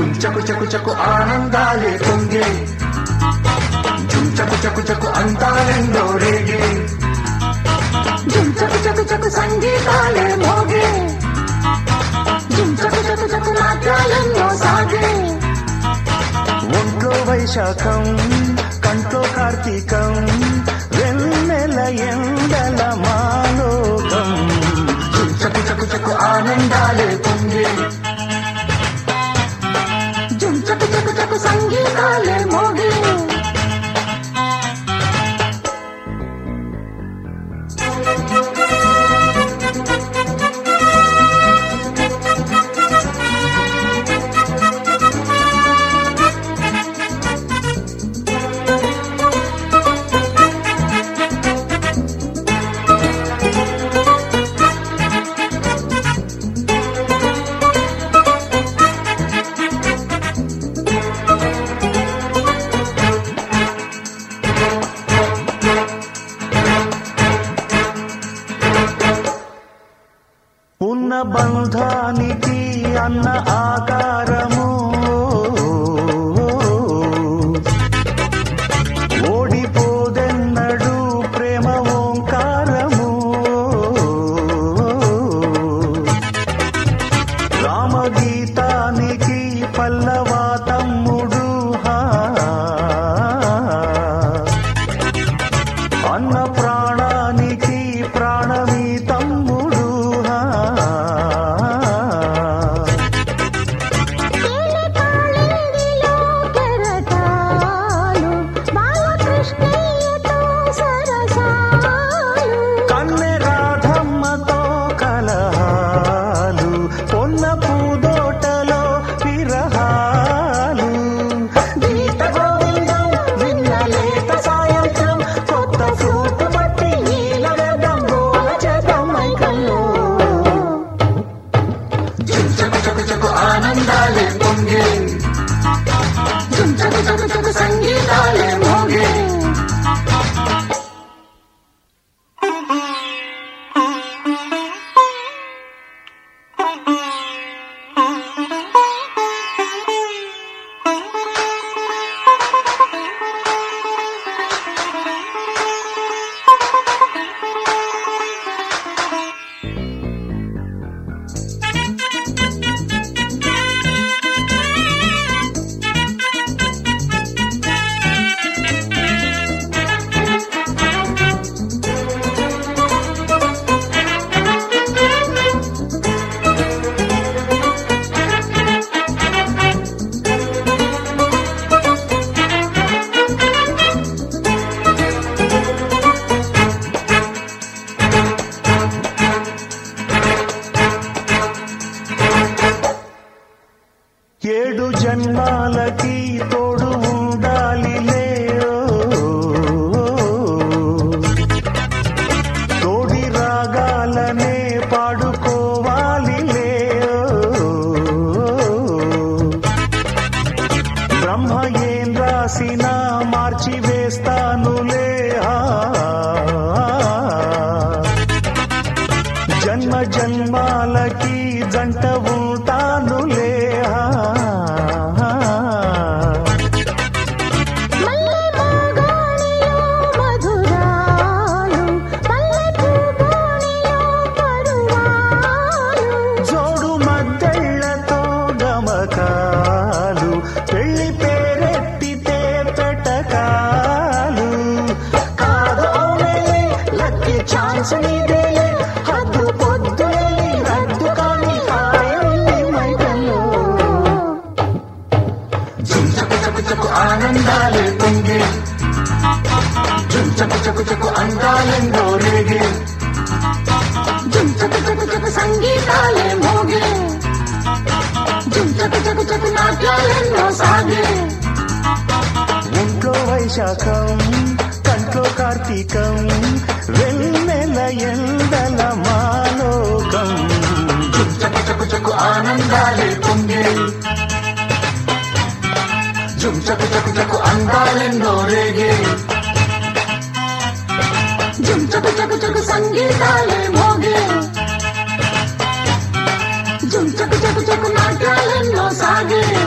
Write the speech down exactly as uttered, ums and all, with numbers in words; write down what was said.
జుమ్ చకు చకు చకు ఆనందాలే పొంగే జుమ్ చకు చకు చకు అంతాలెందో రేగే జుమ్ చకు చకు చకు సంగీతాలే మోగే జుమ్ చకు చకు చకు నాట్యాలెన్నో సాగే ఒంట్లో వైశాఖం కంట్లో కార్తీకం వెన్నెల ఎండల మాలోకం జుమ్ చకు చకు చకు ఆనందాలే పొంగే జుమ్ చకు చకు చకు సంగీతాలే మోగే ఉన్న బంధానికి అన్న ఆకారము ఓడిపోదెన్నడు ప్రేమ ఓంకారము రామగీతానికి పల్లవా తమ్ముడు అన్న ప్రాణానికి ప్రాణమీ తమ్ముడు కన్నె రాధమ్మతో కలహాలు పొన్న పూదోటలో విరహాలు గీత గోవిందం విన్న లేత సాయంత్రం కొత్త ఫ్రూట్ పట్టి నీలగడ్డం గోల చేద్దాం మైకల్లో జుమ్ చకు చకు చకు ఆనందాలే పొంగే జుమ్ చకు చకు చకు సంగీతాలే మోగే ఏడు జన్మాలకి తోడు ఉండాలిలే తోడి రాగాలనే పాడుకోవాలిలే బ్రహ్మ ఏం రాసినా మార్చి వేస్తానులే జన్మ జన్మాలకి జంట ఉంటానులే జోడు మద్దెళ్లతో గమకాలు పెళ్లి పేరెత్తితే పెట్టకాలు కాదోనే లక్కీ ఛాన్స్ నీదే హద్దు పొద్దులే రద్దు కాని హాయి మైకల్లో జుమ్ చకు చకు చకు ఆనందాలే పొంగే జుమ్ చకు చకు చకు అందాలెందో రేగే జుమ్ చకు చకు చకు సంగీతాలే మోగే జుమ్ చకు చకు చకు నాట్యాలెన్నో సాగే ఒంట్లో వైశాఖం కంట్లో కార్తీకం వెన్నెల ఎండల మాలోకం జుమ్ చకు చకు చకు ఆనందాలే పొంగే జుమ్ చకు చకు చకు అందాలెన్నో రేగే జుమ్ చకు చకు చకు సంగీతాలే మోగే జుమ్ చకు చకు చకు నాట్యాలెన్నో సాగే